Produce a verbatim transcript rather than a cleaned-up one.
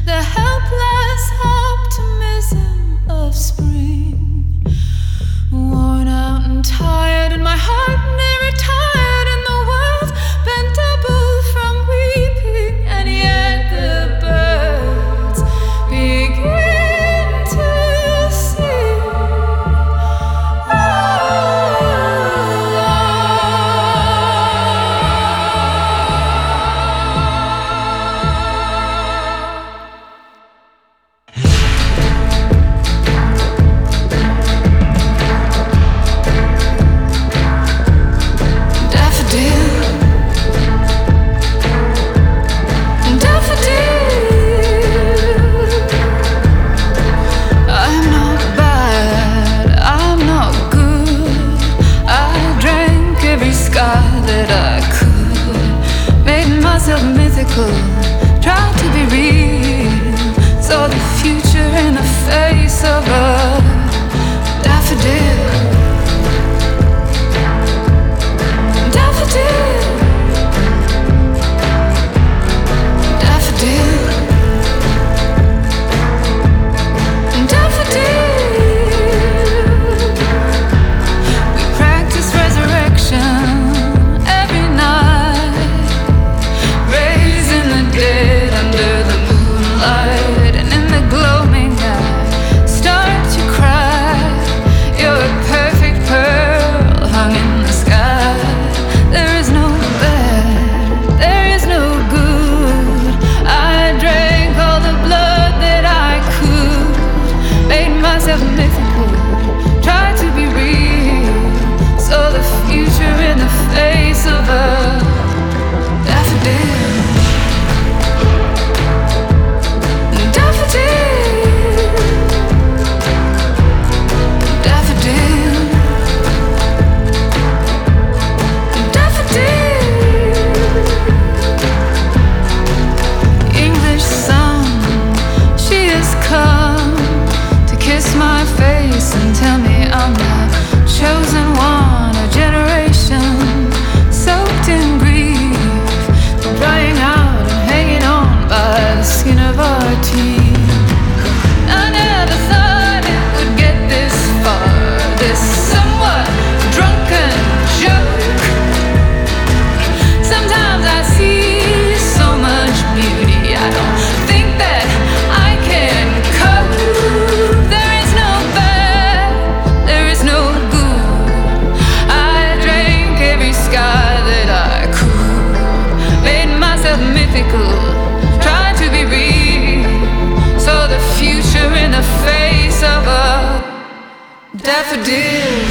the helpless optimism of spring. Worn out and tired, and my heart never tired, and the world bent double from weeping, and yet the birds begin to sing. Try to be real, saw the future in the face of a daffodil. Daffodil, daffodil, daffodil. We practice resurrection every night, raising the dead under the moonlight, and in the gloaming eye start to cry. You're a perfect pearl hung in the sky. There is no bad, there is no good. I drank all the blood that I could, made myself mythical, tried to be real, saw the future in the face of a daffodil. And tell me I'm the chosen one, a generation soaked in grief, drying out and hanging on by the skin of our teeth. I never thought it would get this far, this somewhat drunken joke. Sometimes I see so much beauty, I don't think that I can cope. There is no mythical, trying to be real, saw the future in the face of a daffodil.